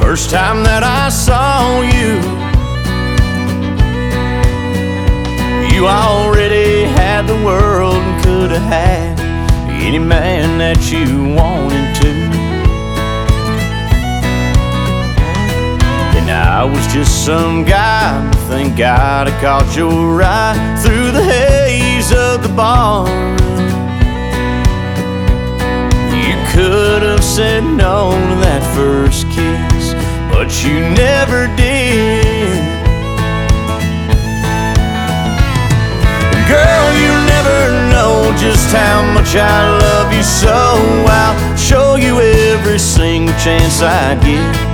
First time that I saw you, you already had the world and could have had any man that you wanted to. And I was just some guy, thank God I caught your eye through the haze of the bar. You could have said no to that first kiss, but you never did. Girl, you'll never know just how much I love you, so I'll show you every single chance I get.